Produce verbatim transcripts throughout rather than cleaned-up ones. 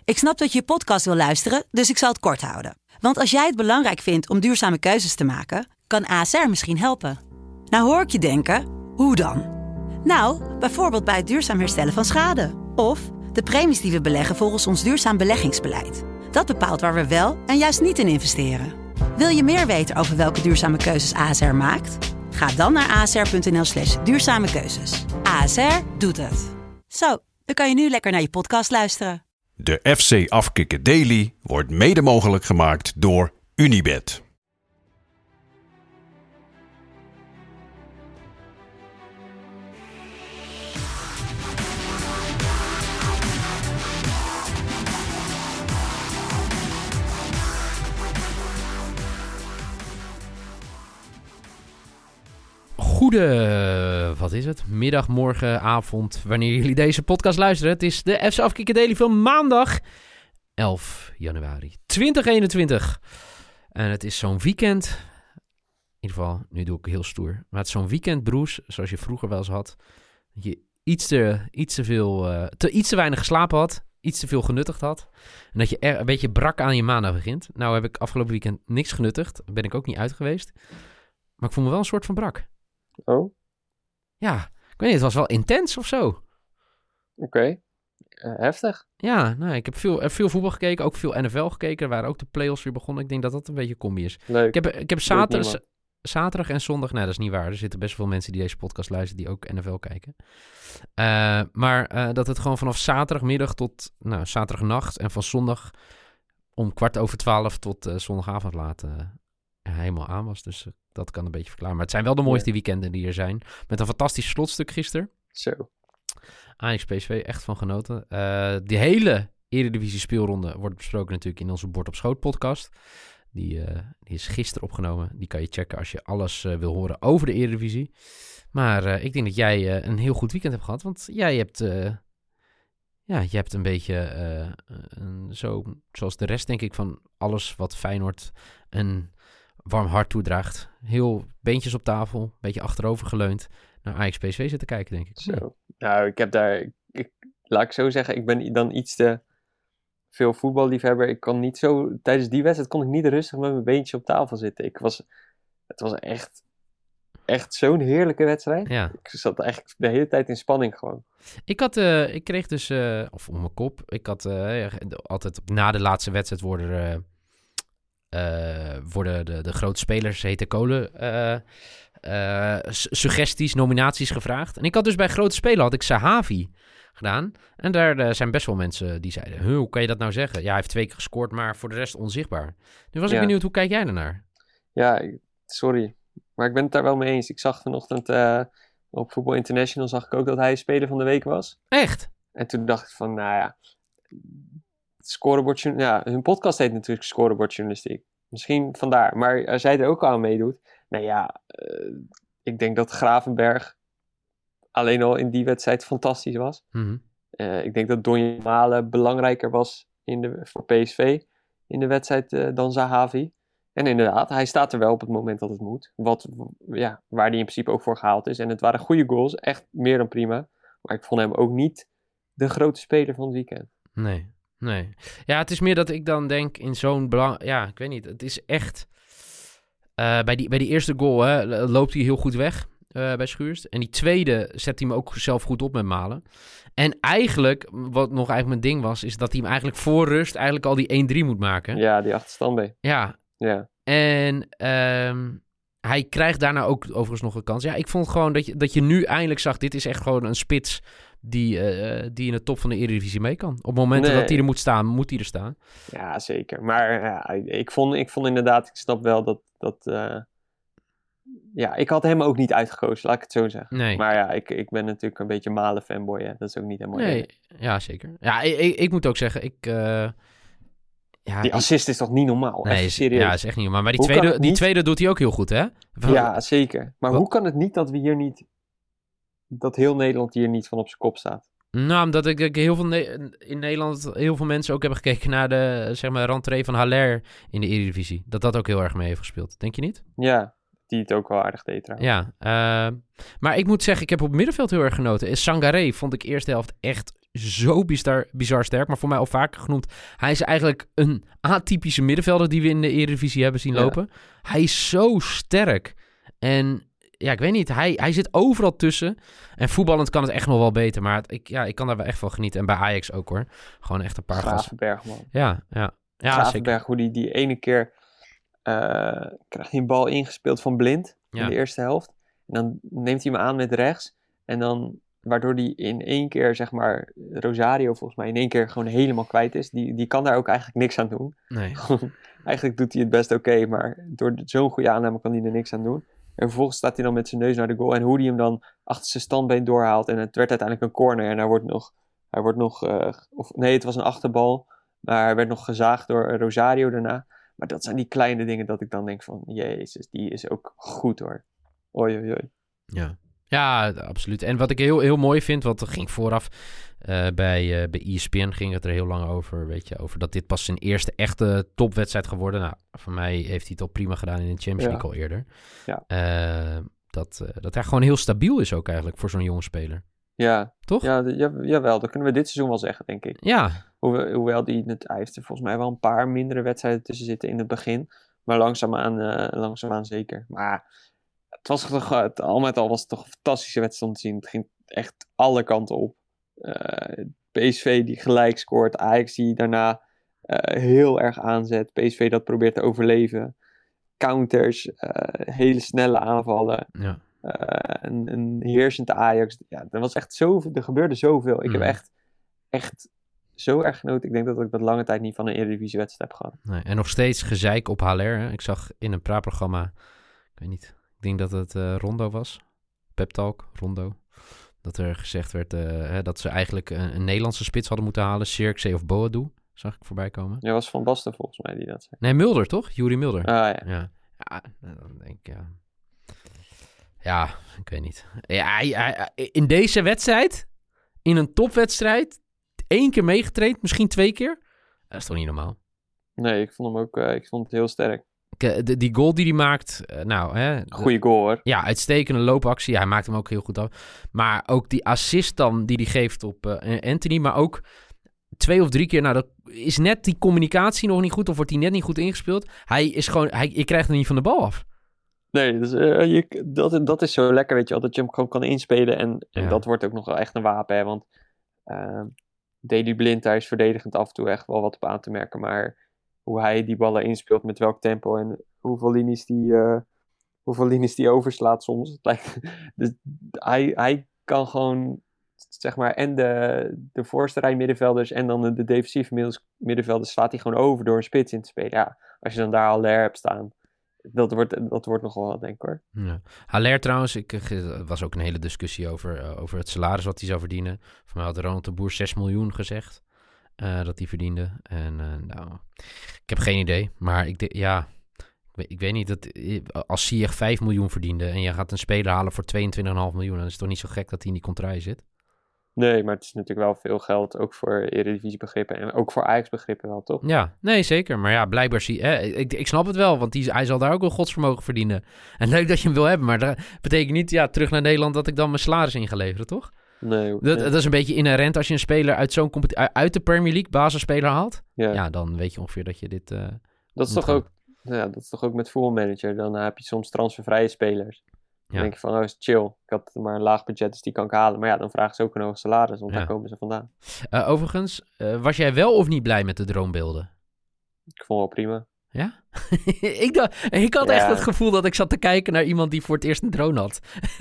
Ik snap dat je je podcast wil luisteren, dus ik zal het kort houden. Want als jij het belangrijk vindt om duurzame keuzes te maken, kan A S R misschien helpen. Nou hoor ik je denken, hoe dan? Nou, bijvoorbeeld bij het duurzaam herstellen van schade. Of de premies die we beleggen volgens ons duurzaam beleggingsbeleid. Dat bepaalt waar we wel en juist niet in investeren. Wil je meer weten over welke duurzame keuzes A S R maakt? Ga dan naar asr.nl slash duurzame keuzes. A S R doet het. Zo, dan kan je nu lekker naar je podcast luisteren. De F C Afkikken Daily wordt mede mogelijk gemaakt door Unibet. Goede, wat is het? Middag, morgen, avond, wanneer jullie deze podcast luisteren. Het is de F C Afkikken Daily van maandag elf januari twintig eenentwintig. En het is zo'n weekend. In ieder geval, nu doe ik heel stoer. Maar het is zo'n weekend, broes, zoals je vroeger wel eens had. Dat je iets te, iets te veel, uh, te, iets te weinig geslapen had. Iets te veel genuttigd had. En dat je er een beetje brak aan je maandag begint. Nou heb ik afgelopen weekend niks genuttigd. Ben ik ook niet uit geweest. Maar ik voel me wel een soort van brak. Oh? Ja, ik weet niet, het was wel intens of zo. Oké, okay. uh, heftig. Ja, nou, ik heb veel, veel voetbal gekeken, ook veel N F L gekeken. Er waren ook de play-offs weer begonnen. Ik denk dat dat een beetje combi is. Leuk. Ik heb, ik heb zaterdag, zaterdag en zondag, nou dat is niet waar. Er zitten best veel mensen die deze podcast luisteren die ook N F L kijken. Uh, maar uh, dat het gewoon vanaf zaterdagmiddag tot nou, zaterdagnacht en van zondag om kwart over twaalf tot uh, zondagavond laat uh, helemaal aan was. Dus uh, dat kan een beetje verklaren. Maar het zijn wel de mooiste ja. weekenden die er zijn. Met een fantastisch slotstuk gisteren. Zo. Ajax P S V, echt van genoten. Uh, die hele Eredivisie speelronde wordt besproken natuurlijk in onze Bord op Schoot podcast. Die, uh, die is gisteren opgenomen. Die kan je checken als je alles uh, wil horen over de Eredivisie. Maar uh, ik denk dat jij uh, een heel goed weekend hebt gehad. Want jij hebt, uh, ja, je hebt een beetje, uh, een, zo, zoals de rest denk ik van alles wat Feyenoord een warm hart toedraagt. Heel beentjes op tafel, een beetje achterover geleund. Naar Ajax P S V zitten kijken, denk ik. Zo. Nou, ik heb daar, ik, ik, laat ik zo zeggen, ik ben dan iets te veel voetballiefhebber. Ik kon niet zo, tijdens die wedstrijd kon ik niet rustig met mijn beentje op tafel zitten. Ik was, het was echt, echt zo'n heerlijke wedstrijd. Ja. Ik zat eigenlijk de hele tijd in spanning gewoon. Ik had, uh, ik kreeg dus, uh, of om mijn kop, ik had uh, altijd na de laatste wedstrijd worden uh, uh, worden de, de grote spelers, hete kolen, uh, uh, suggesties, nominaties gevraagd. En ik had dus bij grote spelen had ik Sahavi gedaan. En daar uh, zijn best wel mensen die zeiden, huh, hoe kan je dat nou zeggen? Ja, hij heeft twee keer gescoord, maar voor de rest onzichtbaar. Nu was ik ja. benieuwd, hoe kijk jij ernaar? Ja, sorry. Maar ik ben het daar wel mee eens. Ik zag vanochtend uh, op Voetbal International zag ik ook dat hij speler van de week was. Echt? En toen dacht ik van, nou ja, scorebord, ja, hun podcast heet natuurlijk scorebordjournalistiek. Misschien vandaar. Maar als jij er ook aan meedoet, nou ja, uh, ik denk dat Gravenberg alleen al in die wedstrijd fantastisch was. Mm-hmm. Uh, ik denk dat Donny Malen belangrijker was in de, voor P S V in de wedstrijd uh, dan Zahavi. En inderdaad, hij staat er wel op het moment dat het moet. Wat, ja, waar hij in principe ook voor gehaald is. En het waren goede goals, echt meer dan prima. Maar ik vond hem ook niet de grote speler van het weekend. Nee, nee. Ja, het is meer dat ik dan denk in zo'n belang... Ja, ik weet niet. Het is echt... Uh, bij, die, bij die eerste goal hè, loopt hij heel goed weg uh, bij Schuurs. En die tweede zet hij hem ook zelf goed op met Malen. En eigenlijk, wat nog eigenlijk mijn ding was, is dat hij hem eigenlijk voor rust eigenlijk al die één drie moet maken. Ja, die achterstand bij. Ja. Ja. En um, hij krijgt daarna ook overigens nog een kans. Ja, ik vond gewoon dat je, dat je nu eindelijk zag, dit is echt gewoon een spits die, uh, die in de top van de Eredivisie mee kan. Op momenten nee. dat hij er moet staan, moet hij er staan. Ja, zeker. Maar ja, ik, vond, ik vond inderdaad, ik snap wel dat... dat uh, ja, ik had hem ook niet uitgekozen, laat ik het zo zeggen. Nee. Maar ja, ik, ik ben natuurlijk een beetje Malen fanboy. Hè. Dat is ook niet helemaal... Nee, ja, zeker. Ja, ik, ik, ik moet ook zeggen, ik... Uh, Ja, die assist is toch niet normaal? Nee, echt serieus. Ja, is echt niet normaal. Maar die, tweede, die tweede doet hij ook heel goed, hè? Van... Ja, zeker. Maar Wat? hoe kan het niet dat we hier niet... dat heel Nederland hier niet van op zijn kop staat? Nou, omdat ik, ik heel veel ne- in Nederland heel veel mensen ook hebben gekeken naar de, zeg maar, rentree van Haller in de Eredivisie. Dat dat ook heel erg mee heeft gespeeld. Denk je niet? Ja, die het ook wel aardig deed trouwens. Ja, uh, maar ik moet zeggen, ik heb op het middenveld heel erg genoten. Sangaré vond ik eerste helft echt zo bizar, bizar sterk. Maar voor mij al vaker genoemd. Hij is eigenlijk een atypische middenvelder die we in de Eredivisie hebben zien lopen. Ja. Hij is zo sterk. En ja, ik weet niet. Hij, hij zit overal tussen. En voetballend kan het echt nog wel beter. Maar het, ik, ja, ik kan daar wel echt van genieten. En bij Ajax ook hoor. Gewoon echt een paar gasten. Gravenberg, man. Ja, ja. ja Gravenberg, zeker. hoe die, die ene keer uh, krijgt hij een bal ingespeeld van Blind. Ja. In de eerste helft. En dan neemt hij hem aan met rechts. En dan, waardoor hij in één keer, zeg maar, Rosario volgens mij in één keer gewoon helemaal kwijt is. Die, die kan daar ook eigenlijk niks aan doen. Nee. Eigenlijk doet hij het best oké. Okay, maar door zo'n goede aanname kan hij er niks aan doen. En vervolgens staat hij dan met zijn neus naar de goal. En hoe hij hem dan achter zijn standbeen doorhaalt. En het werd uiteindelijk een corner. En hij wordt nog... Hij wordt nog uh, of, nee, het was een achterbal. Maar hij werd nog gezaagd door Rosario daarna. Maar dat zijn die kleine dingen dat ik dan denk van... Jezus, die is ook goed hoor. Oei, oei, oei. Ja. Ja, absoluut. En wat ik heel, heel mooi vind... Want er ging vooraf... Uh, bij, uh, bij E S P N ging het er heel lang over, weet je, over dat dit pas zijn eerste echte topwedstrijd geworden. Nou, voor mij heeft hij het al prima gedaan in de Champions League ja. al eerder. Ja. Uh, dat, uh, dat hij gewoon heel stabiel is ook eigenlijk voor zo'n jonge speler. Ja. Toch? Ja, ja, jawel, dat kunnen we dit seizoen wel zeggen, denk ik. Ja. Hoewel, hoewel die, het, hij heeft er volgens mij wel een paar mindere wedstrijden tussen zitten in het begin. Maar langzaamaan, uh, langzaamaan zeker. Maar het was toch, het, al met al was het toch een fantastische wedstrijd om te zien. Het ging echt alle kanten op. Uh, P S V die gelijk scoort, Ajax die daarna uh, heel erg aanzet, P S V dat probeert te overleven, counters, uh, hele snelle aanvallen, ja. uh, een, een heersend Ajax. Ja, er was echt zoveel, er gebeurde zoveel. Ik mm. heb echt, echt zo erg genoten. Ik denk dat ik dat lange tijd niet van een Eredivisie-wedstrijd heb gehad. Nee, en nog steeds gezeik op Haller. Hè? Ik zag in een praatprogramma, ik weet niet, ik denk dat het uh, Rondo was, Pep Talk, Rondo. Dat er gezegd werd uh, hè, dat ze eigenlijk een, een Nederlandse spits hadden moeten halen. Zirkzee of Boadu, zag ik voorbij komen. Ja, was Van Basten volgens mij die dat zei. Nee, Mulder toch? Juri Mulder. Ah ja. Ja, ja dan denk ik, ja. Ja, ik weet niet. Ja, hij, hij, in deze wedstrijd, in een topwedstrijd, één keer meegetraind, misschien twee keer. Dat is toch niet normaal? Nee, ik vond hem ook, uh, ik vond het heel sterk. De, die goal die hij maakt, uh, nou... hè, goeie goal hoor. Ja, uitstekende loopactie. Ja, hij maakt hem ook heel goed af. Maar ook die assist dan die hij geeft op uh, Anthony, maar ook twee of drie keer... Nou, dat is net die communicatie nog niet goed of wordt hij net niet goed ingespeeld. Hij is gewoon... Hij, je krijgt hem niet van de bal af. Nee, dus, uh, je, dat, dat is zo lekker, weet je wel, dat je hem gewoon kan inspelen. En, en ja. dat wordt ook nog wel echt een wapen, hè, want uh, Daley Blind, daar is verdedigend af en toe echt wel wat op aan te merken, maar... Hoe hij die ballen inspeelt, met welk tempo en hoeveel linies die, uh, hoeveel linies die overslaat soms. Het lijkt, dus hij, hij kan gewoon, zeg maar, en de, de voorste rij middenvelders en dan de, de defensieve middenvelders slaat hij gewoon over door een spits in te spelen. Ja, als je dan daar Haller hebt staan, dat wordt, dat wordt nog wel wat, denk ik hoor. Ja. Haller trouwens, ik, er was ook een hele discussie over, uh, over het salaris wat hij zou verdienen. Voor mij had Ronald de Boer zes miljoen gezegd. Uh, dat hij verdiende. En uh, nou, ik heb geen idee. Maar ik, de, ja, ik, weet, ik weet niet. Dat, als Ziyech vijf miljoen verdiende en je gaat een speler halen voor tweeëntwintig komma vijf miljoen, dan is het toch niet zo gek dat hij in die contraille zit? Nee, maar het is natuurlijk wel veel geld, ook voor Eredivisie begrippen en ook voor Ajax begrippen wel, toch? Ja, nee, zeker. Maar ja, blijkbaar zie eh, ik, ik snap het wel, want die, hij zal daar ook wel godsvermogen verdienen. En leuk dat je hem wil hebben, maar dat betekent niet, ja, terug naar Nederland dat ik dan mijn salaris in ga leveren, toch? Nee, dat, nee. dat is een beetje inherent als je een speler uit zo'n competitie, uit de Premier League basisspeler haalt. Ja. ja, dan weet je ongeveer dat je dit. Uh, dat is toch gaan. ook, ja, dat is toch ook met voetbalmanager. Dan heb je soms transfervrije spelers. Dan ja. denk je van, oh, is chill. Ik had maar een laag budget, dus die kan ik halen. Maar ja, dan vragen ze ook een hoog salaris, want ja. daar komen ze vandaan. Uh, overigens, uh, was jij wel of niet blij met de droombeelden? Ik vond wel prima. Ja? ik, dacht, ik had ja. echt het gevoel dat ik zat te kijken naar iemand die voor het eerst een drone had.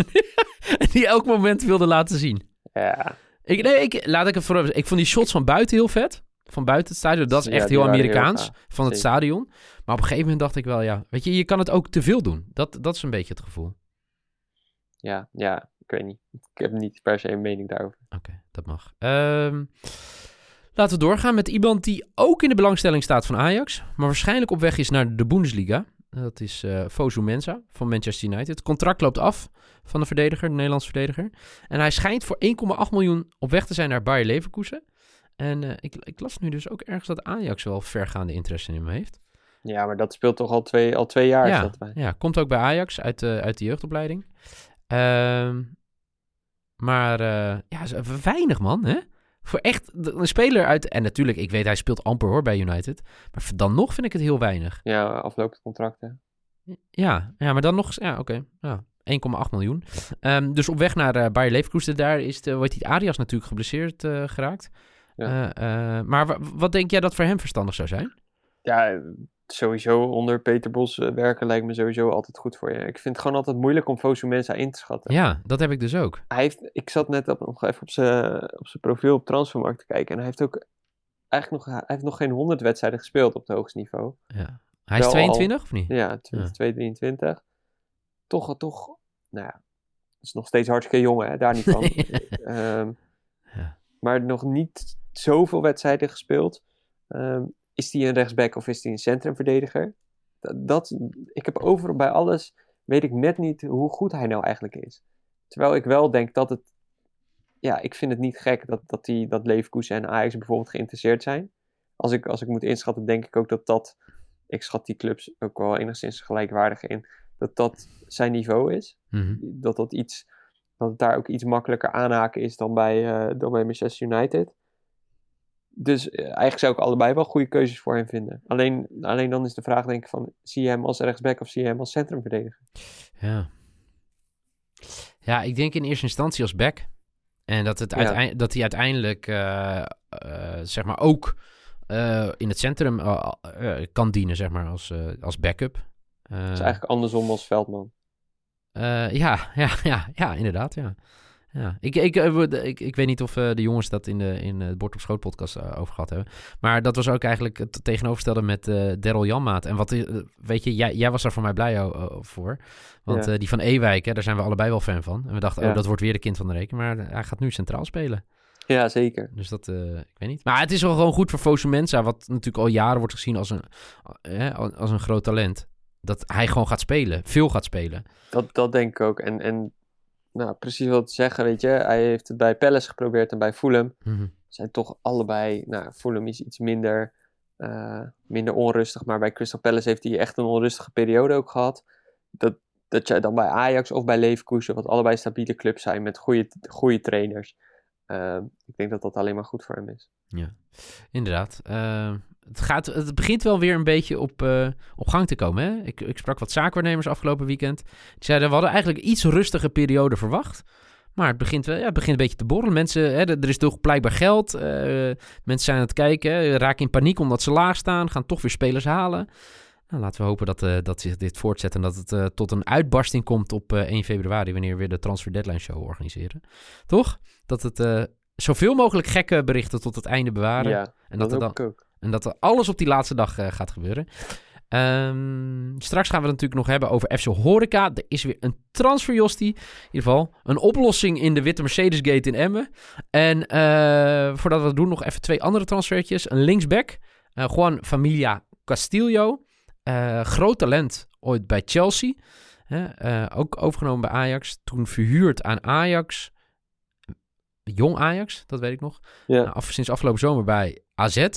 En die elk moment wilde laten zien. Ja. Ik, nee, ik, laat ik het voorop. Ik vond die shots van buiten heel vet. Van buiten het stadion. Dat is echt ja, heel Amerikaans. Heel van het Zeker. Stadion. Maar op een gegeven moment dacht ik wel, ja. Weet je, je kan het ook te veel doen. Dat, dat is een beetje het gevoel. Ja, ja. Ik weet niet. Ik heb niet per se een mening daarover. Oké, okay, dat mag. Um, laten we doorgaan met iemand die ook in de belangstelling staat van Ajax. Maar waarschijnlijk op weg is naar de Bundesliga. Dat is uh, Fosu Mensah van Manchester United. Het contract loopt af van de verdediger, de Nederlandse verdediger. En hij schijnt voor één komma acht miljoen op weg te zijn naar Bayer Leverkusen. En uh, ik, ik las nu dus ook ergens dat Ajax wel vergaande interesse in hem heeft. Ja, maar dat speelt toch al twee, al twee jaar? Ja, ja, komt ook bij Ajax uit, uh, uit de jeugdopleiding. Uh, maar uh, ja, weinig man, hè? Voor echt een speler uit... En natuurlijk, ik weet, hij speelt amper hoor bij United. Maar dan nog vind ik het heel weinig. Ja, aflopend contracten. Ja, ja maar dan nog... Ja, oké. Okay, ja. één komma acht miljoen. Um, dus op weg naar uh, Bayer Leverkusen, daar is de, wordt die Arias natuurlijk geblesseerd uh, geraakt. Ja. Uh, uh, maar w- wat denk jij dat voor hem verstandig zou zijn? Ja, sowieso onder Peter Bos uh, werken lijkt me sowieso altijd goed voor je. Ik vind het gewoon altijd moeilijk om Fosu Mensah in te schatten. Ja, dat heb ik dus ook. Hij heeft, ik zat net op, nog even op zijn op zijn profiel op Transfermarkt te kijken en hij heeft ook eigenlijk nog, hij heeft nog geen honderd wedstrijden gespeeld op het hoogste niveau. Ja. Hij is tweeëntwintig al, of niet? Ja, tweeëntwintig, drieëntwintig. Toch, toch, nou ja, is nog steeds hartstikke jong, hè, daar niet van. um, ja. Maar nog niet zoveel wedstrijden gespeeld. Um, is hij een rechtsback of is hij een centrumverdediger? Dat, dat, ik heb overal bij alles, weet ik net niet hoe goed hij nou eigenlijk is. Terwijl ik wel denk dat het, ja, ik vind het niet gek dat, dat, die, dat Leverkusen en Ajax bijvoorbeeld geïnteresseerd zijn. Als ik, als ik moet inschatten, denk ik ook dat dat, ik schat die clubs ook wel enigszins gelijkwaardig in, dat dat zijn niveau is. Mm-hmm. Dat dat iets, dat het daar ook iets makkelijker aanhaken is dan bij, uh, dan bij Manchester United. Dus uh, eigenlijk zou ik allebei wel goede keuzes voor hem vinden. Alleen, alleen dan is de vraag denk ik van, zie je hem als rechtsback of zie je hem als centrumverdediger? Ja. Ja, ik denk in eerste instantie als back. En dat, het Ja. uitein- dat hij uiteindelijk uh, uh, zeg maar ook uh, in het centrum uh, uh, kan dienen, zeg maar, als, uh, als backup. Uh, Dat is eigenlijk andersom als Veldman. Uh, ja, ja, ja, ja, inderdaad, ja. ja. Ik, ik, ik, ik weet niet of uh, de jongens dat in de, in de Bord op Schoot podcast uh, over gehad hebben. Maar dat was ook eigenlijk het tegenovergestelde met uh, Daryl Janmaat. En wat, uh, weet je, jij, jij was daar voor mij blij uh, voor. Want Ja. uh, die van Ewijk, hè, daar zijn we allebei wel fan van. En we dachten, Ja. oh, dat wordt weer de kind van de reken. Maar hij gaat nu centraal spelen. Ja, zeker. Dus dat, uh, ik weet niet. Maar het is wel gewoon goed voor Fosu Mensah, wat natuurlijk al jaren wordt gezien als een, uh, als een groot talent. Dat hij gewoon gaat spelen, veel gaat spelen. Dat, dat denk ik ook. En, en nou, precies wat te zeggen, weet je. Hij heeft het bij Palace geprobeerd en bij Fulham. Mm-hmm. Zijn toch allebei... Nou, Fulham is iets minder, uh, minder onrustig. Maar bij Crystal Palace heeft hij echt een onrustige periode ook gehad. Dat, dat je dan bij Ajax of bij Leverkusen, wat allebei stabiele clubs zijn met goede, goede trainers. Uh, ik denk dat dat alleen maar goed voor hem is. Ja, inderdaad. Uh, het, gaat, het begint wel weer een beetje op, uh, op gang te komen. Hè? Ik, ik sprak wat zaakwaarnemers afgelopen weekend. Die zeiden, we hadden eigenlijk een iets rustige periode verwacht. Maar het begint, wel, ja, het begint een beetje te borrelen. Mensen, hè, er is toch blijkbaar geld. Uh, mensen zijn aan het kijken, hè, raken in paniek omdat ze laag staan. Gaan toch weer spelers halen. Nou, laten we hopen dat, uh, dat zich dit voortzet en dat het uh, tot een uitbarsting komt op uh, één februari... wanneer we weer de Transfer Deadline Show organiseren. Toch? Dat het uh, zoveel mogelijk gekke berichten tot het einde bewaren. Ja, en dat, dat, dat er dan, ook. en dat er alles op die laatste dag uh, gaat gebeuren. Um, straks gaan we het natuurlijk nog hebben over F C Horeca. Er is weer een transfer, Jostie. In ieder geval een oplossing in de witte Mercedes-gate in Emmen. En uh, voordat we dat doen, nog even twee andere transfertjes. Een linksback, uh, Juan Familia Castillo. Uh, groot talent ooit bij Chelsea. Uh, uh, ook overgenomen bij Ajax. Toen verhuurd aan Ajax. Jong Ajax, dat weet ik nog. Ja. Uh, af, sinds afgelopen zomer bij A Z.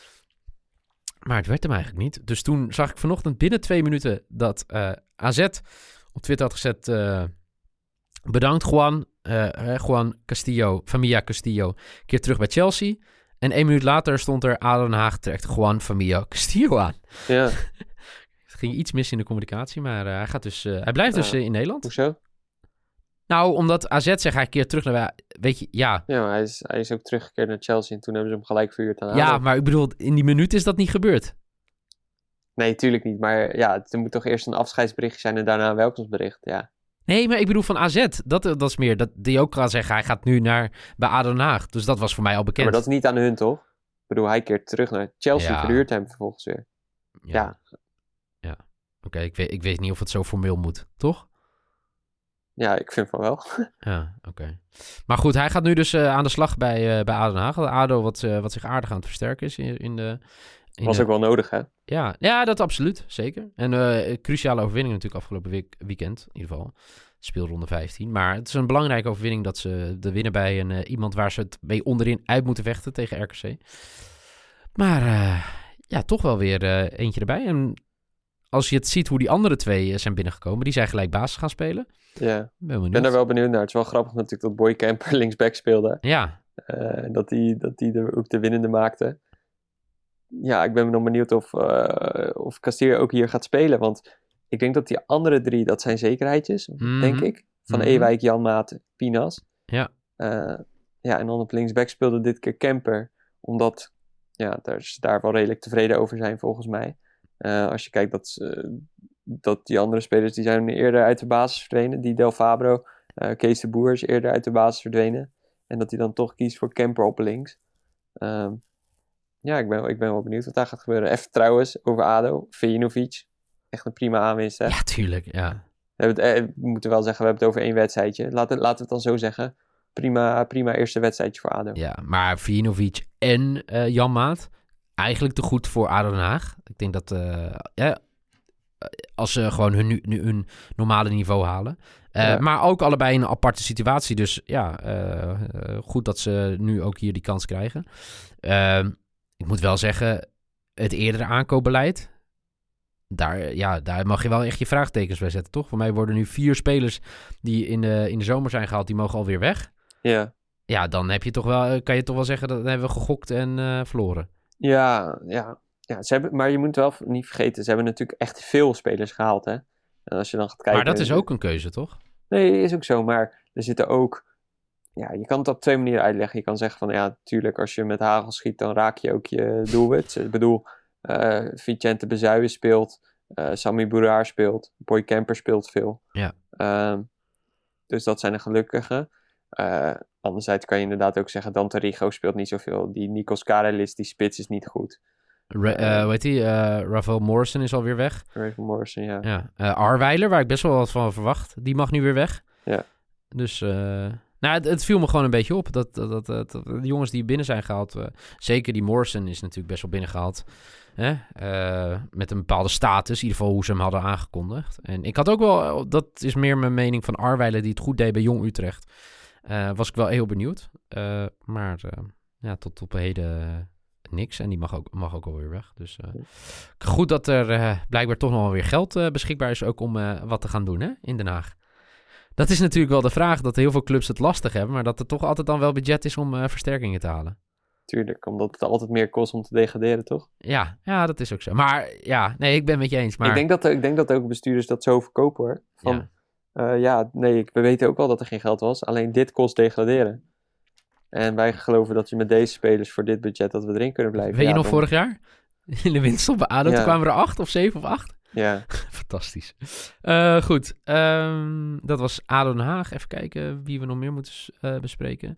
Maar het werd hem eigenlijk niet. Dus toen zag ik vanochtend binnen twee minuten dat uh, A Z op Twitter had gezet... Uh, bedankt Juan. Uh, Juan Castillo, Familia Castillo. Keer terug bij Chelsea. En één minuut later stond er... A Den Haag trekt Juan Familia Castillo aan. Ja. Het ging iets mis in de communicatie, maar uh, hij, gaat dus, uh, hij blijft uh, dus uh, in Nederland. Hoezo? Nou, omdat A Z zegt hij keer terug naar... Weet je, ja. Ja, maar hij is, hij is ook teruggekeerd naar Chelsea en toen hebben ze hem gelijk verhuurd aan Ja, Ajax. maar ik bedoel, in die minuut is dat niet gebeurd. Nee, tuurlijk niet. Maar ja, er moet toch eerst een afscheidsberichtje zijn en daarna een welkomstbericht, ja. Nee, maar ik bedoel van A Z. Dat, dat is meer, dat die ook kan zeggen, hij gaat nu naar bij A Den Haag. Dus dat was voor mij al bekend. Ja, maar dat is niet aan hun, toch? Ik bedoel, hij keert terug naar Chelsea, Ja. verhuurt hem vervolgens weer. Ja. Ja, ja. oké, okay, ik, weet, ik weet niet of het zo formeel moet, toch? Ja, ik vind van wel. Ja, oké. Okay. Maar goed, hij gaat nu dus uh, aan de slag bij, uh, bij A Den Haag. De A D O wat, uh, wat zich aardig aan het versterken is in, in de... In was de... ook wel nodig, hè? Ja, ja, dat absoluut, zeker. En uh, cruciale overwinning natuurlijk afgelopen week, weekend, in ieder geval. Speelronde vijftien. Maar het is een belangrijke overwinning dat ze de winnen bij een, uh, iemand waar ze het mee onderin uit moeten vechten tegen R K C. Maar uh, ja, toch wel weer uh, eentje erbij. En als je het ziet hoe die andere twee uh, zijn binnengekomen, die zijn gelijk basis gaan spelen. Ja, ben, ik ben daar wel benieuwd naar. Het is wel grappig natuurlijk dat Boy Camper linksback speelde. Ja. Uh, dat hij dat die er ook de winnende maakte. Ja, ik ben dan benieuwd of, uh, of Castillo ook hier gaat spelen. Want ik denk dat die andere drie, dat zijn zekerheidjes, mm-hmm. denk ik. Van mm-hmm. Ewijk, Janmaat, Pinas. Ja. Uh, ja, en dan op linksback speelde dit keer Kemper. Omdat ja, daar, ze daar wel redelijk tevreden over zijn, volgens mij. Uh, als je kijkt dat, uh, dat die andere spelers, die zijn eerder uit de basis verdwenen. Die Del Fabro, uh, Kees de Boer is eerder uit de basis verdwenen. En dat hij dan toch kiest voor Kemper op links. Uh, ja, ik ben, ik ben wel benieuwd wat daar gaat gebeuren. Even trouwens, over A D O. Vejinovic. Echt een prima aanwinst, hè? Ja, tuurlijk, ja. We, hebben het, we moeten wel zeggen, we hebben het over één wedstrijdje. Laten, laten we het dan zo zeggen. Prima, prima eerste wedstrijdje voor A D O. Ja, maar Vejinovic en uh, Janmaat, eigenlijk te goed voor A D O Den Haag. Ik denk dat, uh, ja, als ze gewoon hun, hun, hun normale niveau halen. Uh, ja. Maar ook allebei een aparte situatie. Dus ja, uh, uh, goed dat ze nu ook hier die kans krijgen. Uh, ik moet wel zeggen, het eerdere aankoopbeleid, daar, ja, daar mag je wel echt je vraagtekens bij zetten, toch? Voor mij worden nu vier spelers die in de, in de zomer zijn gehaald, die mogen alweer weg. Ja. Ja, dan heb je toch wel, kan je toch wel zeggen, dat hebben we gegokt en uh, verloren. Ja, ja. ja ze hebben, maar je moet wel niet vergeten, ze hebben natuurlijk echt veel spelers gehaald, hè? En als je dan gaat kijken... Maar dat is ook een keuze, toch? Nee, is ook zo, maar er zitten ook... Ja, je kan het op twee manieren uitleggen. Je kan zeggen van, ja, natuurlijk, als je met hagel schiet, dan raak je ook je doelwit. Ik bedoel, uh, Vicente Bezuijen speelt, uh, Sami Bouraar speelt, Boy Kemper speelt veel. Ja. Uh, dus dat zijn de gelukkigen. Uh, anderzijds kan je inderdaad ook zeggen, Dante Rigo speelt niet zoveel. Die Nikos Karelis, die spits is niet goed. Ra- uh, hoe heet die? Uh, Rafael Morrison is alweer weg. Rafael Morrison, ja. ja. Uh, Arweiler, waar ik best wel wat van verwacht, die mag nu weer weg. Ja. Dus... Uh... Nou, het, het viel me gewoon een beetje op. Dat, dat, dat, dat de jongens die binnen zijn gehaald... Uh, zeker die Morrison is natuurlijk best wel binnengehaald. Hè? Uh, met een bepaalde status. In ieder geval hoe ze hem hadden aangekondigd. En ik had ook wel... Dat is meer mijn mening van Arweiler... die het goed deed bij Jong Utrecht. Uh, was ik wel heel benieuwd. Uh, maar uh, ja, tot op heden uh, niks. En die mag ook, mag ook alweer weg. Dus uh, goed dat er uh, blijkbaar toch nog wel weer geld uh, beschikbaar is... ook om uh, wat te gaan doen, hè, in Den Haag. Dat is natuurlijk wel de vraag, dat heel veel clubs het lastig hebben... maar dat er toch altijd dan wel budget is om uh, versterkingen te halen. Tuurlijk, omdat het altijd meer kost om te degraderen, toch? Ja, ja, dat is ook zo. Maar ja, nee, ik ben het met je eens. Maar... Ik, denk dat, ik denk dat ook bestuurders dat zo verkopen, hoor. Van, ja. Uh, ja, nee, we weten ook wel dat er geen geld was. Alleen dit kost degraderen. En wij geloven dat je met deze spelers voor dit budget... dat we erin kunnen blijven. Weet je ja, nog dan... vorig jaar? In de winststop bij A D O, ja. Toen kwamen we er acht of zeven of acht. Ja. Fantastisch. Uh, goed, um, dat was A D O Den Haag. Even kijken wie we nog meer moeten uh, bespreken.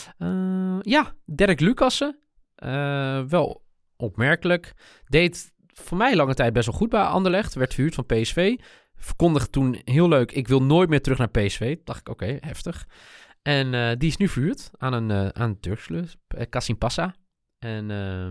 Uh, ja, Dirk Lucassen. Uh, wel opmerkelijk. Deed voor mij lange tijd best wel goed bij Anderlecht. Werd verhuurd van P S V. Verkondigde toen heel leuk, ik wil nooit meer terug naar P S V. Dacht ik, oké, okay, heftig. En uh, die is nu verhuurd aan een, uh, aan een Turks club, uh, Kasim Passa. En... Uh,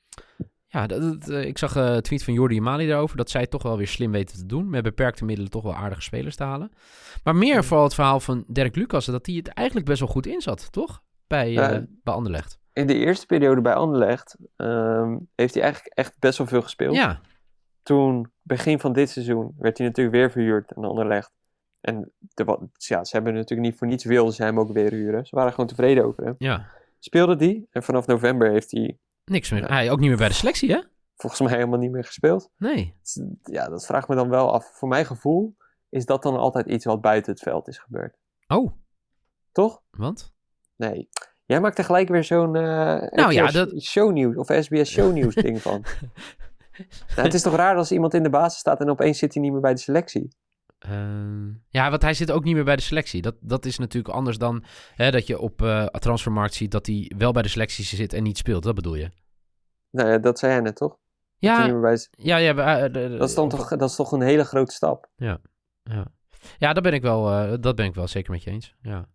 Ja, dat, dat, uh, ik zag een tweet van Jordi Amali daarover... dat zij het toch wel weer slim weten te doen... met beperkte middelen toch wel aardige spelers te halen. Maar meer vooral het verhaal van Dirk Lucassen... dat hij het eigenlijk best wel goed in zat, toch? Bij, uh, ja, bij Anderlecht. In de eerste periode bij Anderlecht... Um, heeft hij eigenlijk echt best wel veel gespeeld. Ja. Toen, begin van dit seizoen... werd hij natuurlijk weer verhuurd aan Anderlecht. En de, ja, ze hebben natuurlijk niet voor niets wilden ze hem ook weer huren. Ze waren gewoon tevreden over hem. Ja. Speelde die en vanaf november heeft hij... Niks meer. Hij ook niet meer bij de selectie, hè? Volgens mij helemaal niet meer gespeeld. Nee. Ja, dat vraagt me dan wel af. Voor mijn gevoel is dat dan altijd iets wat buiten het veld is gebeurd. Oh. Toch? Want? Nee. Jij maakt er gelijk weer zo'n uh, nou, ja, dat... shownieuws of S B S shownieuws ding van. Nou, het is toch raar als iemand in de basis staat en opeens zit hij niet meer bij de selectie? Uh, ja, want hij zit ook niet meer bij de selectie. Dat, dat is natuurlijk anders dan hè, dat je op uh, Transfermarkt ziet dat hij wel bij de selectie zit en niet speelt. Dat bedoel je? Nou ja, dat zei jij net, toch? Ja, niet meer bij... ja, ja uh, uh, uh, dat, is dan toch, dat is toch een hele grote stap? Ja, ja. ja dat ben ik wel, uh, dat ben ik wel zeker met je eens. Ja.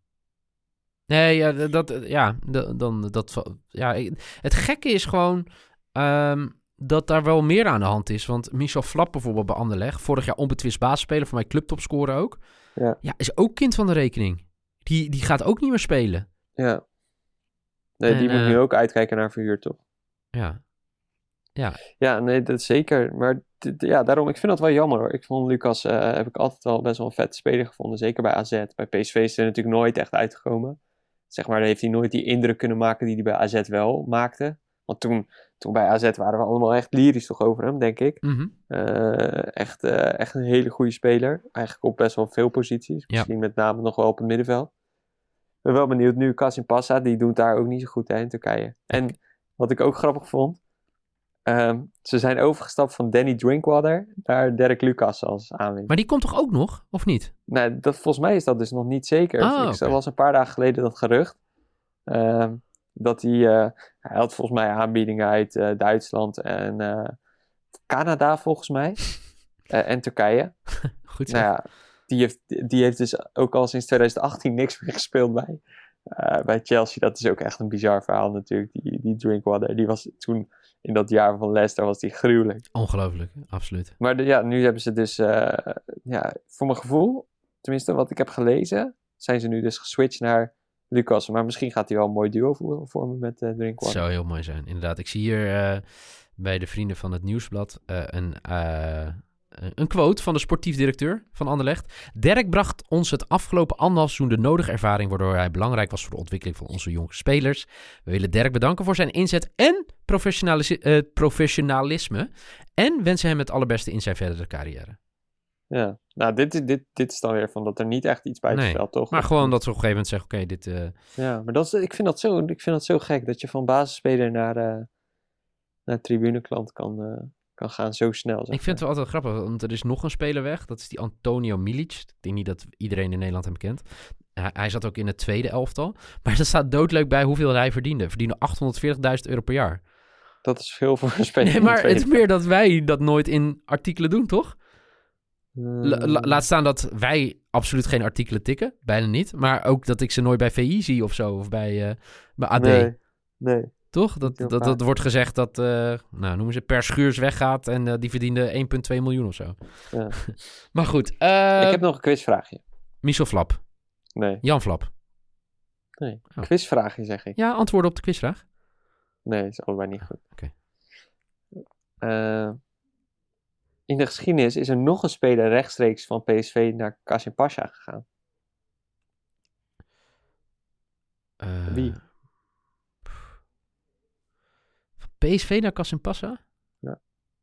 Nee, ja, dat, ja, dan, dat, ja, het gekke is gewoon... Um, dat daar wel meer aan de hand is. Want Michel Flap bijvoorbeeld bij Anderlecht... vorig jaar onbetwist basisspeler, voor mij clubtopscorer ook. Ja. ja, is ook kind van de rekening. Die, die gaat ook niet meer spelen. Ja. Nee, en, die uh, moet nu ook uitkijken naar verhuur, toch? Ja. Ja. Ja, nee, dat is zeker. Maar d- d- ja, daarom, ik vind dat wel jammer, hoor. Ik vond Lucas, uh, heb ik altijd wel best wel een vette speler gevonden. Zeker bij A Z. Bij P S V is er natuurlijk nooit echt uitgekomen. zeg maar, heeft hij nooit die indruk kunnen maken die hij bij A Z wel maakte. Want toen, toen bij A Z waren we allemaal echt lyrisch toch over hem, denk ik. Mm-hmm. Uh, echt, uh, echt een hele goede speler. Eigenlijk op best wel veel posities. Misschien ja. met name nog wel op het middenveld. Ik ben wel benieuwd nu. Kasim Passa, die doet daar ook niet zo goed hè, in Turkije. En wat ik ook grappig vond. Um, ze zijn overgestapt van Danny Drinkwater naar Derek Lucas als aanwinst. Maar die komt toch ook nog, of niet? Nee, dat, volgens mij is dat dus nog niet zeker. Oh, ik okay. was een paar dagen geleden dat gerucht. Um, dat hij... Uh, hij had volgens mij aanbiedingen uit uh, Duitsland en uh, Canada volgens mij. uh, en Turkije. Goed zo. Nou ja, die heeft, die heeft dus ook al sinds twintig achttien niks meer gespeeld bij, uh, bij Chelsea. Dat is ook echt een bizar verhaal natuurlijk. Die, die Drinkwater, die was toen in dat jaar van Leicester was die gruwelijk. Ongelooflijk, absoluut. Maar de, ja, nu hebben ze dus, uh, ja, voor mijn gevoel, tenminste wat ik heb gelezen, zijn ze nu dus geswitcht naar Lucas. Maar misschien gaat hij wel een mooi duo vormen met uh, Drinkwater. Het zou heel mooi zijn, inderdaad. Ik zie hier uh, bij de vrienden van het Nieuwsblad uh, een... Uh, Een quote van de sportief directeur van Anderlecht. Derek bracht ons het afgelopen anderhalf seizoen de nodige ervaring, waardoor hij belangrijk was voor de ontwikkeling van onze jonge spelers. We willen Derek bedanken voor zijn inzet en professionalis- uh, professionalisme en wensen hem het allerbeste in zijn verdere carrière. Ja, nou dit, dit, dit is dan weer van dat er niet echt iets bij het nee, spel, toch? Maar gewoon dat ze op een gegeven moment zeggen, oké, okay, dit... Uh... Ja, maar dat is, ik, vind dat zo, ik vind dat zo gek, dat je van basisspeler naar, uh, naar tribuneklant kan... Uh... kan gaan zo snel. Zeg ik vind het wel altijd grappig, want er is nog een speler weg. Dat is die Antonio Milic. Ik denk niet dat iedereen in Nederland hem kent. Hij, hij zat ook in het tweede elftal. Maar er staat doodleuk bij hoeveel hij verdiende. Hij verdiende achthonderdveertigduizend euro per jaar. Dat is veel voor een speler. Nee, maar het is meer dat wij dat nooit in artikelen doen, toch? La, la, laat staan dat wij absoluut geen artikelen tikken. Bijna niet. Maar ook dat ik ze nooit bij V I zie of zo. Of bij, uh, bij A D. Nee, nee. Toch? Dat, dat, dat, dat wordt gezegd dat, uh, nou noemen ze, Per Schuurs weggaat en uh, die verdiende één komma twee miljoen of zo. Ja. Maar goed. Uh, ik heb nog een quizvraagje. Michel Flap. Nee. Jan Flap. Nee, oh. Quizvraagje zeg ik. Ja, antwoorden op de quizvraag. Nee, is allebei niet goed. Oké. Okay. Uh, in de geschiedenis is er nog een speler rechtstreeks van P S V naar Kasim Pasha gegaan. Uh, Wie? P S V naar Kasim Passa? Ja.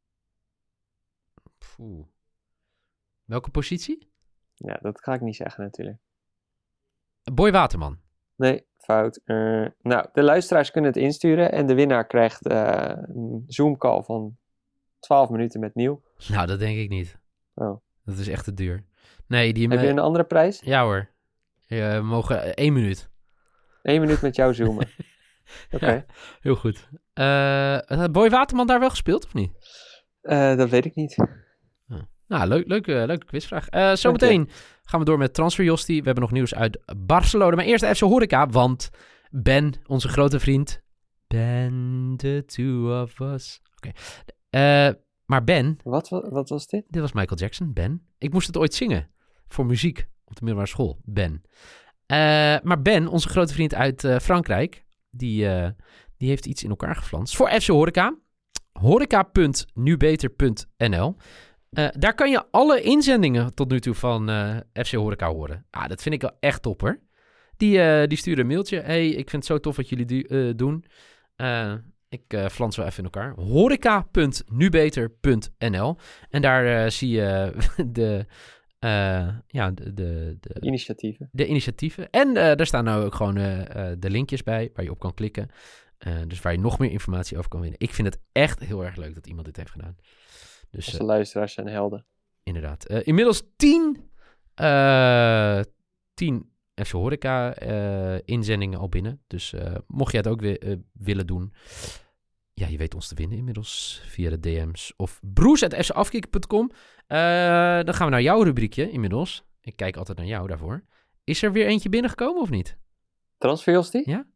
Poeh. Welke positie? Ja, dat ga ik niet zeggen natuurlijk. Boy Waterman. Nee, fout. Uh, nou, de luisteraars kunnen het insturen en de winnaar krijgt uh, een Zoom-call van twaalf minuten met Nieuw. Nou, dat denk ik niet. Oh. Dat is echt te duur. Nee, die Heb me... je een andere prijs? Ja hoor. We mogen één minuut. Eén minuut met jou zoomen. Oké. Okay. Ja, heel goed. Uh, Boy Waterman daar wel gespeeld of niet? Uh, dat weet ik niet. Oh. Nou, leuk, leuk, uh, leuke quizvraag. Uh, Zometeen gaan we door met Transferjostie. We hebben nog nieuws uit Barcelona. Maar eerst de F C Horeca, want Ben, onze grote vriend... Ben, the two of us. Oké. Okay. Uh, maar Ben... Wat, wat, wat was dit? Dit was Michael Jackson, Ben. Ik moest het ooit zingen. Voor muziek. Op de middelbare school. Ben. Uh, maar Ben, onze grote vriend uit uh, Frankrijk... Die, uh, die heeft iets in elkaar geflanst. Voor F C Horeca. horeca punt nu beter punt n l. Uh, daar kan je alle inzendingen tot nu toe van uh, F C Horeca horen. Ah, dat vind ik wel echt top, hoor. Die, uh, die stuurde een mailtje. Hey, ik vind het zo tof wat jullie du- uh, doen. Uh, ik uh, flans wel even in elkaar. horeca punt nu beter punt n l. En daar uh, zie je de... Uh, ja, de, de, de initiatieven. De initiatieven. En uh, daar staan nou ook gewoon uh, uh, de linkjes bij waar je op kan klikken. Uh, dus waar je nog meer informatie over kan winnen. Ik vind het echt heel erg leuk dat iemand dit heeft gedaan. Dus, Onze uh, luisteraars zijn helden. Inderdaad. Uh, inmiddels tien, uh, tien F C Horeca uh, inzendingen al binnen. Dus uh, mocht jij het ook weer uh, willen doen... Ja, je weet ons te vinden inmiddels via de D M's of broes at f c afkikken punt com. Uh, dan gaan we naar jouw rubriekje inmiddels. Ik kijk altijd naar jou daarvoor. Is er weer eentje binnengekomen of niet? Transferjostie? Ja.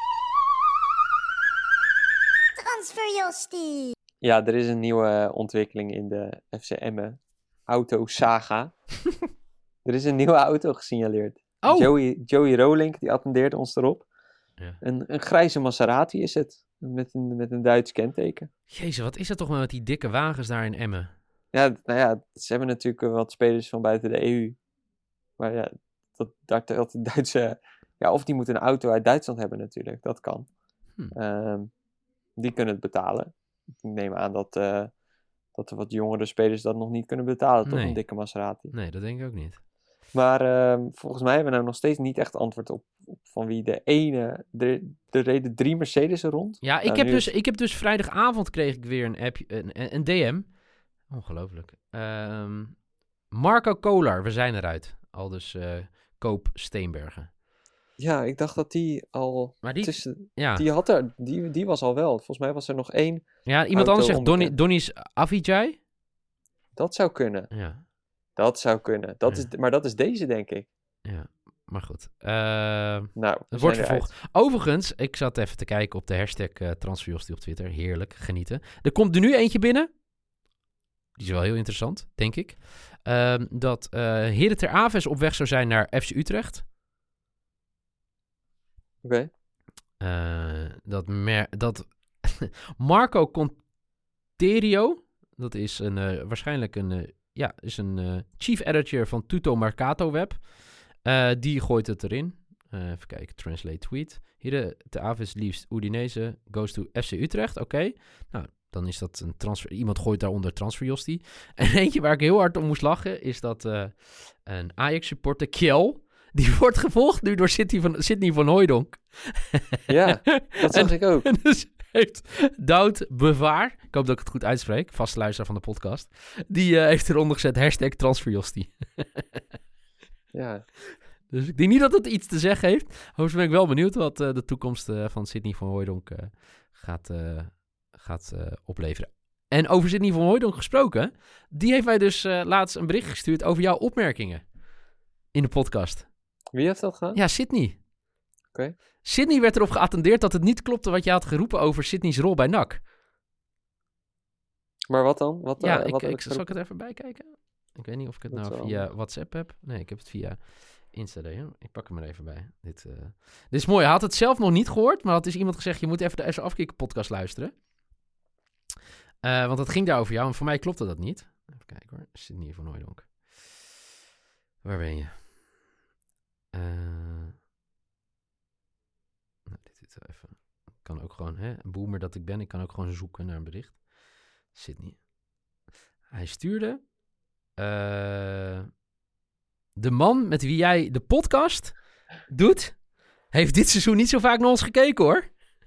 Transferjostie. Ja, er is een nieuwe ontwikkeling in de F C Emmen auto-saga. Er is een nieuwe auto gesignaleerd. Oh. Joey, Joey Rolink, die attendeert ons erop. Ja. Een, een grijze Maserati is het. Met een, met een Duits kenteken. Jezus, wat is dat toch met die dikke wagens daar in Emmen? Ja, nou ja, ze hebben natuurlijk wat spelers van buiten de E U. Maar ja, dat, daar telt de Duitse Ja, of die moeten een auto uit Duitsland hebben natuurlijk. Dat kan. Hm. Um, die kunnen het betalen. Ik neem aan dat, uh, dat de wat jongere spelers dat nog niet kunnen betalen. Toch Nee. een dikke Maserati. Nee, dat denk ik ook niet. Maar uh, volgens mij hebben we nou nog steeds niet echt antwoord op, op van wie de ene... Er, er reden drie Mercedes'en rond. Ja, ik, nou, heb nu dus, is- ik heb dus vrijdagavond kreeg ik weer een, app, een, een D M. Ongelooflijk. Ehm, Marco Kolar, we zijn eruit. Al dus uh, Koop Steenbergen. Ja, ik dacht dat die al... Maar die, tussen, ja. die, had er, die, die was al wel. Volgens mij was er nog één. ja, iemand auto anders zegt Donny, onbekend. Donny's Avijay. Dat zou kunnen. Ja, Dat zou kunnen. Dat Ja. is, maar dat is deze, denk ik. ja, maar goed. Uh, Nou, we het zijn wordt eruit. vervolgd. Overigens, ik zat even te kijken op de hashtag uh, Transferjostie op Twitter. Heerlijk, genieten. Er komt er nu eentje binnen. Die is wel heel interessant, denk ik. Um, dat uh, Heren ter Aves op weg zou zijn naar F C Utrecht. Oké. Uh, dat, mer- dat Marco Conterio, dat is een, uh, waarschijnlijk een, uh, ja, is een uh, chief editor van Tutto Mercato Web. Uh, die gooit het erin. Uh, even kijken, translate tweet. Heren ter Aves liefst Udinese goes to F C Utrecht. Oké, okay. Nou, dan is dat een transfer. Iemand gooit daaronder transferjostie. En eentje waar ik heel hard om moest lachen is dat uh, een Ajax-supporter, Kjell, die wordt gevolgd nu door Sidney van, Sidney van Hooijdonk. Ja, dat zag en, ik ook. En dus heeft Doud Bevaar, ik hoop dat ik het goed uitspreek, vaste luisteraar van de podcast, die uh, heeft eronder gezet hashtag transferjostie. Ja. Dus ik denk niet dat het iets te zeggen heeft. Overigens ben ik wel benieuwd wat uh, de toekomst uh, van Sidney van Hooijdonk uh, gaat, uh, gaat uh, opleveren. En over Sidney van Hooijdonk gesproken, die heeft mij dus uh, laatst een bericht gestuurd over jouw opmerkingen in de podcast. Wie heeft dat gedaan? Ja, Sidney. Oké. Okay. Sidney werd erop geattendeerd dat het niet klopte wat je had geroepen over Sidney's rol bij N A C. Maar wat dan? Wat, ja, uh, ik, wat ik, ik zal ik het even bijkijken? Ik weet niet of ik het dat nou wel. via WhatsApp heb. Nee, ik heb het via Insta D M. Ik pak hem er even bij. Dit, uh... Dit is mooi. Hij had het zelf nog niet gehoord, maar had dus iemand gezegd, je moet even de F C Afkikken podcast luisteren. Uh, want het ging daar over jou en voor mij klopte dat niet. Even kijken hoor. Sidney van Hooijdonk. Waar ben je? Uh... Nou, dit is even. Ik kan ook gewoon, hè, een boomer dat ik ben, ik kan ook gewoon zoeken naar een bericht. Sidney. Hij stuurde. Uh... De man met wie jij de podcast doet, heeft dit seizoen niet zo vaak naar ons gekeken, hoor.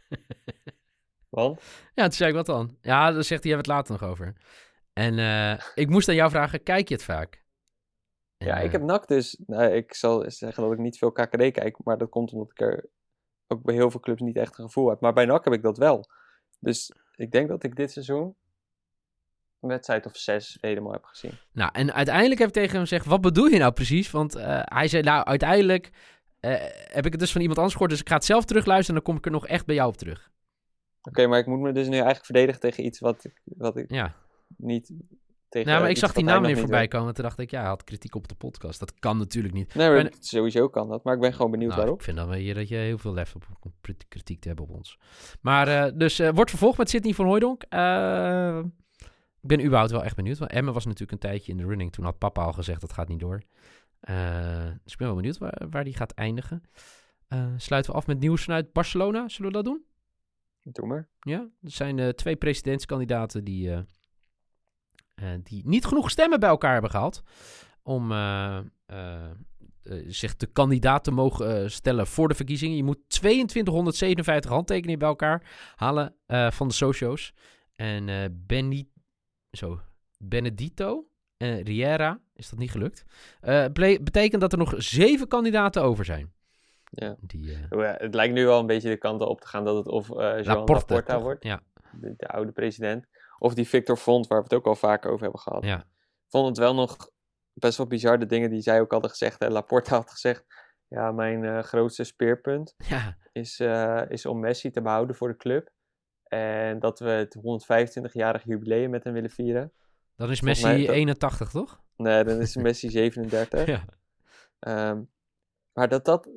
Want? Ja, toen zei ik, wat dan? Ja, dan zegt hij, hebben we het later nog over. En uh, ik moest aan jou vragen, kijk je het vaak? En, ja, uh, ik heb N A C dus... Nou, ik zal zeggen dat ik niet veel K K D kijk, maar dat komt omdat ik er ook bij heel veel clubs niet echt een gevoel heb. Maar bij N A C heb ik dat wel. Dus ik denk dat ik dit seizoen een wedstrijd of zes helemaal heb gezien. Nou, en uiteindelijk heb ik tegen hem gezegd, wat bedoel je nou precies? Want uh, hij zei, nou, uiteindelijk uh, heb ik het dus van iemand anders gehoord, dus ik ga het zelf terugluisteren en dan kom ik er nog echt bij jou op terug. Oké, okay, maar ik moet me dus nu eigenlijk verdedigen tegen iets wat ik, wat ik ja. niet... Tegen nou, maar ik zag die naam weer voorbij weet. komen en toen dacht ik, ja, hij had kritiek op de podcast. Dat kan natuurlijk niet. Nee, maar ben... sowieso kan dat, maar ik ben gewoon benieuwd nou, waarop. Ik vind dan wel hier dat je heel veel lef hebt om kritiek te hebben op ons. Maar, uh, dus, uh, wordt vervolgd met Sidney van Hooijdonk. Uh, ik ben überhaupt wel echt benieuwd. Want Emma was natuurlijk een tijdje in de running. Toen had papa al gezegd, dat gaat niet door. Uh, dus ik ben wel benieuwd waar, waar die gaat eindigen. Uh, sluiten we af met nieuws vanuit Barcelona. Zullen we dat doen? Doe maar. Ja, er zijn uh, twee presidentskandidaten die, uh, uh, die niet genoeg stemmen bij elkaar hebben gehaald om uh, uh, uh, zich de kandidaat te mogen uh, stellen voor de verkiezingen. Je moet tweeëntwintighonderdzevenenvijftig handtekeningen bij elkaar halen uh, van de socio's. En uh, Benny, zo, Benedito en Riera, is dat niet gelukt. Uh, ble- betekent dat er nog zeven kandidaten over zijn. Ja. Die, uh... ja, het lijkt nu wel een beetje de kant op te gaan dat het of uh, Joan Laporta, Laporta wordt, ja. de, de oude president, of die Victor Font, waar we het ook al vaker over hebben gehad. Ja. Ik vond het wel nog best wel bizar, de dingen die zij ook hadden gezegd. Hè. Laporta had gezegd, ja, mijn uh, grootste speerpunt ja. is, uh, is om Messi te behouden voor de club. En dat we het honderdvijfentwintigjarig jubileum met hem willen vieren. Dan is Messi mij, dat... eenentachtig, toch? Nee, dan is Messi zevenendertig. ja. Um, maar dat dat...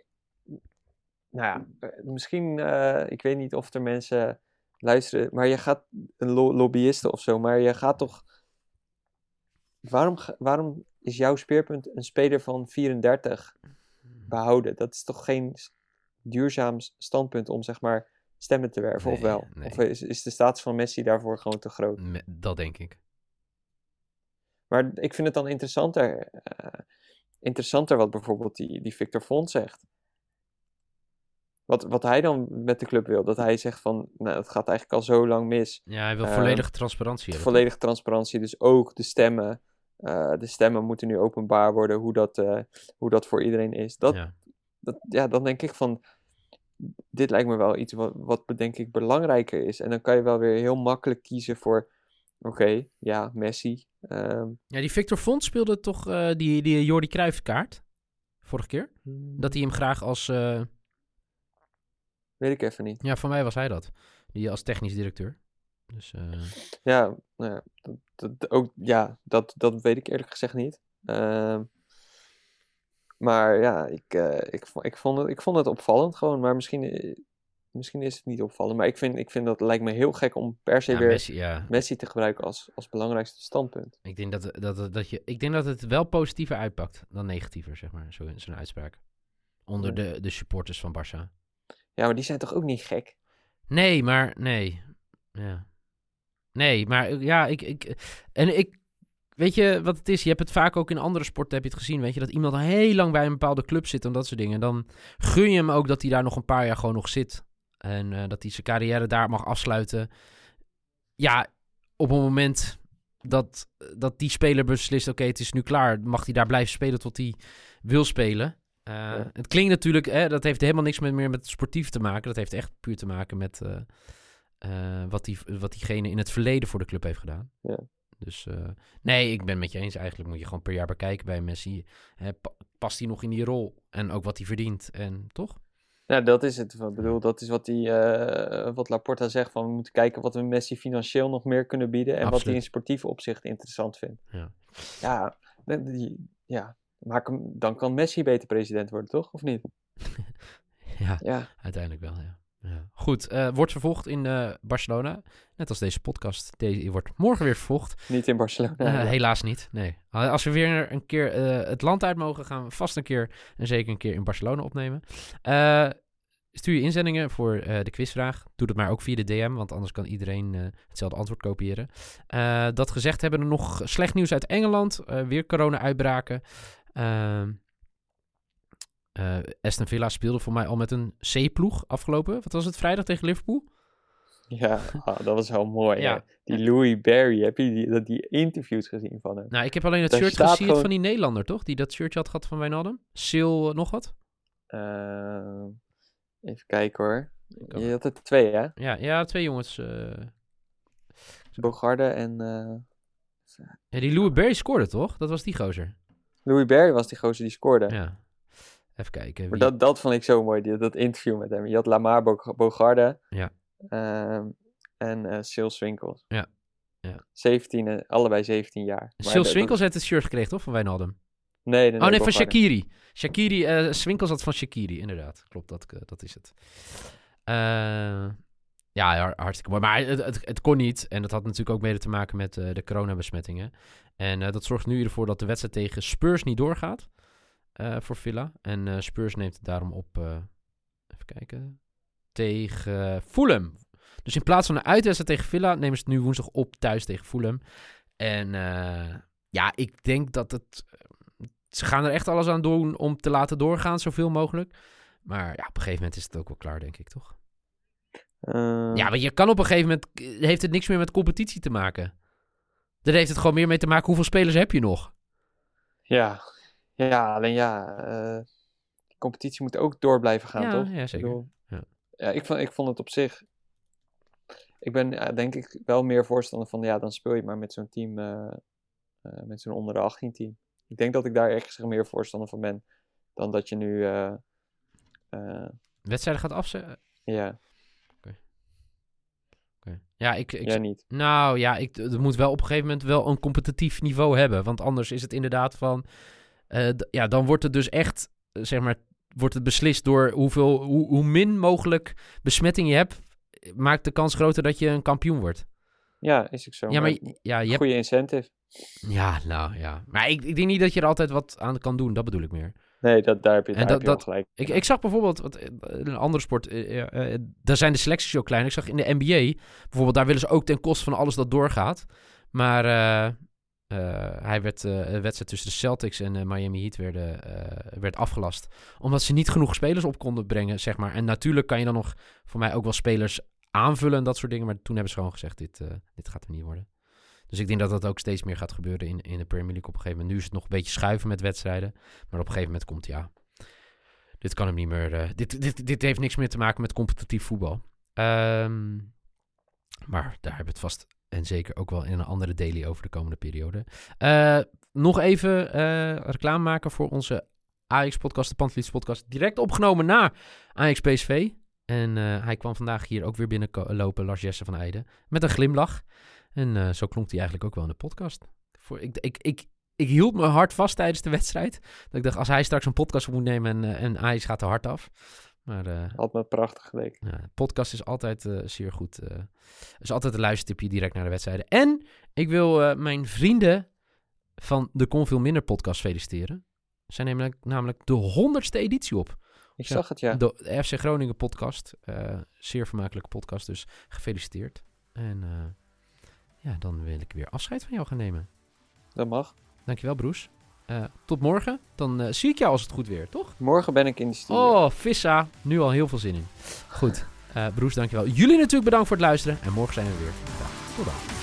Nou ja, misschien... Uh, ik weet niet of er mensen luisteren... Maar je gaat... Een lo- lobbyisten of zo... Maar je gaat toch... Waarom, waarom is jouw speerpunt een speler van vierendertig... behouden. Dat is toch geen duurzaam standpunt om, zeg maar, stemmen te werven, Nee, of wel? nee. Of is, is de status van Messi daarvoor gewoon te groot? Me- dat denk ik. Maar ik vind het dan interessanter, uh, interessanter wat bijvoorbeeld die, die Victor Font zegt. Wat, wat hij dan met de club wil. Dat hij zegt van, nou, het gaat eigenlijk al zo lang mis. Ja, hij wil Uh, volledige transparantie hebben. Volledige transparantie, dus ook de stemmen. Uh, de stemmen moeten nu openbaar worden, hoe dat, uh, hoe dat voor iedereen is. Dat, Ja. dat, ja, dan denk ik van, dit lijkt me wel iets wat, wat denk ik belangrijker is. En dan kan je wel weer heel makkelijk kiezen voor, oké, okay, ja, Messi. Um, ja, die Victor Font speelde toch uh, die, die Jordi Cruijff kaart vorige keer? Dat hij hem graag als... Uh... Weet ik even niet. Ja, van mij was hij dat. Die als technisch directeur. Dus, uh... Ja, nou ja, dat, dat, ook, ja dat, dat weet ik eerlijk gezegd niet. Uh, maar ja, ik, uh, ik, ik, vond het, ik vond het opvallend gewoon. Maar misschien, misschien is het niet opvallend. Maar ik vind, ik vind dat het lijkt me heel gek om per se ja, weer Messi, ja. Messi te gebruiken als, als belangrijkste standpunt. Ik denk dat, dat, dat, je, ik denk dat het wel positiever uitpakt dan negatiever, zeg maar. Zo, zo'n uitspraak. Onder Ja. de, de supporters van Barça. Ja, maar die zijn toch ook niet gek? Nee, maar nee. Ja. Nee, maar ja, ik, ik... En ik... Weet je wat het is? Je hebt het vaak ook in andere sporten, heb je het gezien, weet je, dat iemand al heel lang bij een bepaalde club zit en dat soort dingen. Dan gun je hem ook dat hij daar nog een paar jaar gewoon nog zit. En uh, dat hij zijn carrière daar mag afsluiten. Ja, op een moment dat, dat die speler beslist, oké, okay, het is nu klaar, mag hij daar blijven spelen tot hij wil spelen. Uh, ja. Het klinkt natuurlijk, hè, dat heeft helemaal niks met, meer met sportief te maken. Dat heeft echt puur te maken met uh, uh, wat, die, wat diegene in het verleden voor de club heeft gedaan. Ja. Dus uh, nee, ik ben met je eens. Eigenlijk moet je gewoon per jaar bekijken bij Messi. Hè, pa- past hij nog in die rol? En ook wat hij verdient. En toch? Ja, dat is het. Ik bedoel, dat is wat, die, uh, wat Laporta zegt. Van we moeten kijken wat we Messi financieel nog meer kunnen bieden. En Absoluut. Wat hij in sportieve opzicht interessant vindt. Ja, ja, die, ja maak hem, dan kan Messi beter president worden, toch? Of niet? ja, ja, uiteindelijk wel, ja. Ja. Goed, uh, wordt vervolgd in uh, Barcelona. Net als deze podcast. Deze wordt morgen weer vervolgd. Niet in Barcelona. Uh, ja. Helaas niet, nee. Als we weer een keer uh, het land uit mogen, gaan we vast een keer en zeker een keer in Barcelona opnemen. Uh, stuur je inzendingen voor uh, de quizvraag. Doe dat maar ook via de D M, want anders kan iedereen uh, hetzelfde antwoord kopiëren. Uh, dat gezegd hebben we nog slecht nieuws uit Engeland. Uh, weer corona-uitbraken. Uh, Uh, Aston Villa speelde voor mij al met een C-ploeg afgelopen. Wat was het? Vrijdag tegen Liverpool? Ja, oh, dat was wel mooi. Ja. Die Louis Barry, heb je die, die interviews gezien van hem? Nou, ik heb alleen het Daar shirt gezien gewoon... van die Nederlander, toch? Die dat shirtje had gehad van Wijnaldum. Sil uh, nog wat? Uh, even kijken hoor. Je had er twee, hè? Ja, ja twee jongens. Uh... Bogarde en... Uh... Ja, die Louis Barry scoorde, toch? Dat was die gozer. Louis Barry was die gozer die scoorde. Ja. Even kijken. Wie... Maar dat, dat vond ik zo mooi, die, dat interview met hem. Je had Lamar Bogarde ja. uh, en uh, Sil Swinkels. Ja. Ja. zeventien, uh, allebei zeventien jaar. Sil Swinkels heeft het shirt gekregen, toch? Van Wijnaldum? Nee, nee, nee. Oh nee, Bogarde. van Shaqiri. Shaqiri, uh, Swinkels had van Shaqiri, inderdaad. Klopt, dat, uh, dat is het. Uh, ja, hartstikke mooi. Maar het, het, het kon niet. En dat had natuurlijk ook mede te maken met uh, de coronabesmettingen. En uh, dat zorgt nu ervoor dat de wedstrijd tegen Spurs niet doorgaat. Uh, voor Villa. En uh, Spurs neemt het daarom op, uh, even kijken, tegen uh, Fulham. Dus in plaats van een uitwedstrijd tegen Villa, nemen ze het nu woensdag op thuis tegen Fulham. En uh, ja, ik denk dat het... Uh, ze gaan er echt alles aan doen om te laten doorgaan, zoveel mogelijk. Maar ja, op een gegeven moment is het ook wel klaar, denk ik, toch? Uh... Ja, maar je kan op een gegeven moment... Heeft het niks meer met competitie te maken. Daar heeft het gewoon meer mee te maken, hoeveel spelers heb je nog? Ja... Ja, alleen ja, uh, de competitie moet ook door blijven gaan, ja, toch? Ja, zeker. Ik, bedoel, ja. Ja, ik, vond, ik vond het op zich... Ik ben ja, denk ik wel meer voorstander van... Ja, dan speel je maar met zo'n team... Uh, uh, met zo'n onder de achttien team. Ik denk dat ik daar echt meer voorstander van ben... dan dat je nu... Uh, uh, Wedstrijden gaat afzetten? Ja. Okay. Okay. Ja, ik... ik Jij niet? Nou ja, ik, het moet wel op een gegeven moment wel een competitief niveau hebben. Want anders is het inderdaad van... Uh, d- ja, dan wordt het dus echt, uh, zeg maar, wordt het beslist door hoeveel, hoe, hoe min mogelijk besmetting je hebt, maakt de kans groter dat je een kampioen wordt. Ja, is ook zo. Ja, maar, maar ja, je goede hebt... incentive. Ja, nou ja. Maar ik, ik denk niet dat je er altijd wat aan kan doen, dat bedoel ik meer. Nee, dat, daar heb je, daar En heb dat, je wel dat, gelijk. ik, ik zag bijvoorbeeld, wat, een andere sport, uh, uh, daar zijn de selecties zo klein. Ik zag in de N B A, bijvoorbeeld, daar willen ze ook ten koste van alles dat doorgaat. Maar uh, uh, hij werd, uh, een wedstrijd tussen de Celtics en uh, Miami Heat werd, uh, werd afgelast. Omdat ze niet genoeg spelers op konden brengen, zeg maar. En natuurlijk kan je dan nog voor mij ook wel spelers aanvullen en dat soort dingen. Maar toen hebben ze gewoon gezegd, dit, uh, dit gaat er niet worden. Dus ik denk dat dat ook steeds meer gaat gebeuren in, in de Premier League op een gegeven moment. Nu is het nog een beetje schuiven met wedstrijden. Maar op een gegeven moment komt, ja, dit kan hem niet meer... Uh, dit, dit, dit heeft niks meer te maken met competitief voetbal. Um, maar daar hebben we het vast en zeker ook wel in een andere daily over de komende periode. Uh, nog even uh, reclame maken voor onze Ajax-podcast, de Pantelis-podcast. Direct opgenomen na Ajax P S V. En uh, hij kwam vandaag hier ook weer binnenlopen, Lars Jesse van Eijden. Met een glimlach. En uh, zo klonk hij eigenlijk ook wel in de podcast. Voor, ik, ik, ik, ik hield me hard vast tijdens de wedstrijd. Dat ik dacht, als hij straks een podcast moet nemen en, en Ajax gaat er hard af. Maar uh, had me prachtig geleken. Ja, podcast is altijd uh, zeer goed. Uh, is altijd een luistertipje direct naar de wedstrijden. En ik wil uh, mijn vrienden van de Kon Veel Minder podcast feliciteren. Ze zijn namelijk, namelijk de honderdste editie op. Ik zag het, ja. De F C Groningen podcast. Uh, zeer vermakelijke podcast, dus gefeliciteerd. En uh, ja, dan wil ik weer afscheid van jou gaan nemen. Dat mag. Dankjewel, Broes. Uh, tot morgen. Dan uh, zie ik jou als het goed weer, toch? Morgen ben ik in de studio. Oh, Vissa. Nu al heel veel zin in. Goed. Uh, Broes, dankjewel. Jullie natuurlijk bedankt voor het luisteren. En morgen zijn we weer. Ja, tot dan.